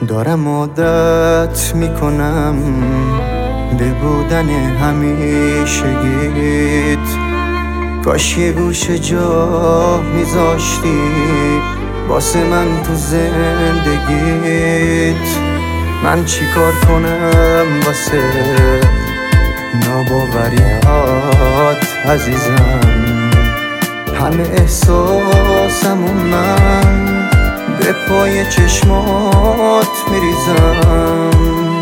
دارم عادت میکنم به بودن همیشگیت. کاش یه گوشه جا میذاشتی واسه من تو زندگیت. من چی کار کنم واسه ناباوریات عزیزم؟ همه احساسمو من به پای چشمات میریزم.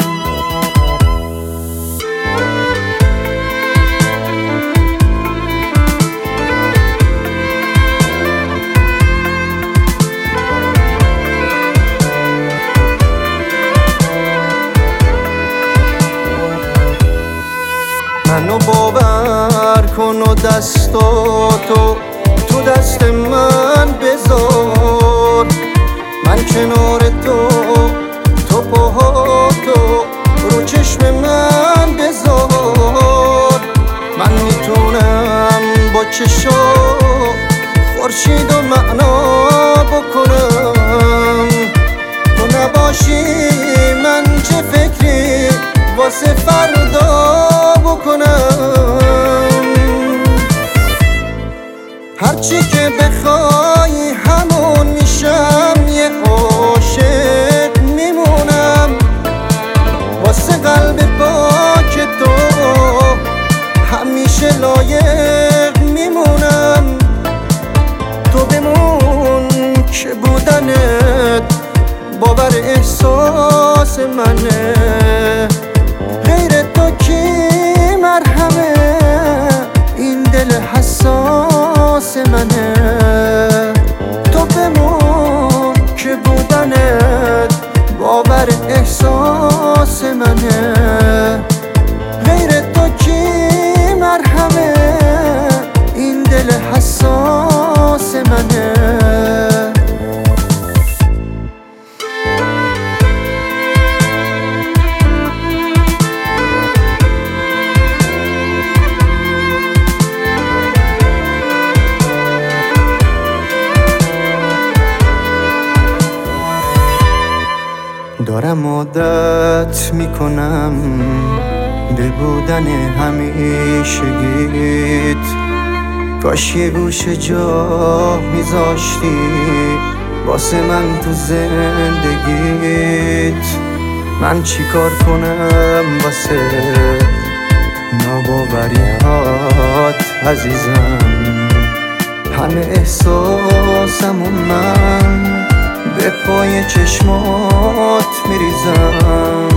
منو باور کن و دستاتو تو دست من بذار. من کنار تو پاهاتو رو چشم من بذار. من میتونم با چشا خورشید و معنا بکنم. تو نباشی من چه فکری واسه فردا بکنم. هرچی که بخوای همون میشم، یه عاشق میمونم. واسه قلب پاک تو همیشه لایق میمونم. تو بمون که بودنت باور احساس منه. غیر تو کی مرهمه این دل حساس منه. تو بمون که بودنت باور احساس منه. غیر تو کی مرهمه این دل حساس منه. دارم عادت میکنم به بودن همیشگیت. کاش یه گوشه جا میذاشتی واسه من تو زندگیت. من چی کار کنم واسه ناباوریات عزیزم؟ همه احساسمو من به پای چشمات میریزم.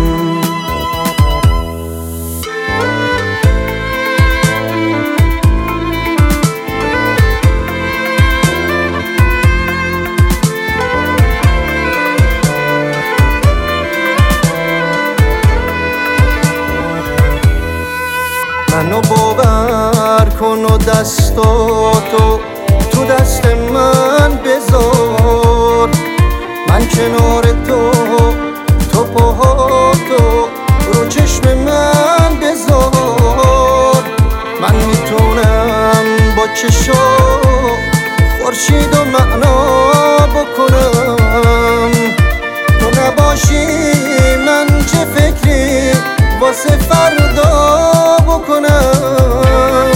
منو باور کن و دستاتو تو دست من بذار. من کنار تو پاهاتو رو چشم من بذار. من میتونم با چشا خورشید و معنا بکنم. تو نباشی من چه فکری واسه فردا بکنم.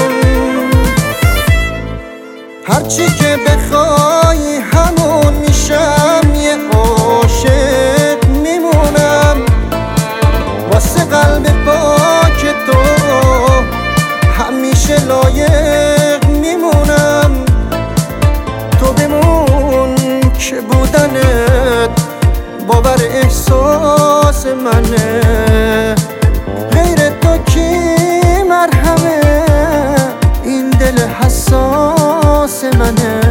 هرچی که بخوای همون میشم، یه عاشق میمونم. واسه قلب پاک تو همیشه لایق میمونم. تو بمون که بودنت باور احساس منه. غیر تو کی مرهمه این دل حساس منه.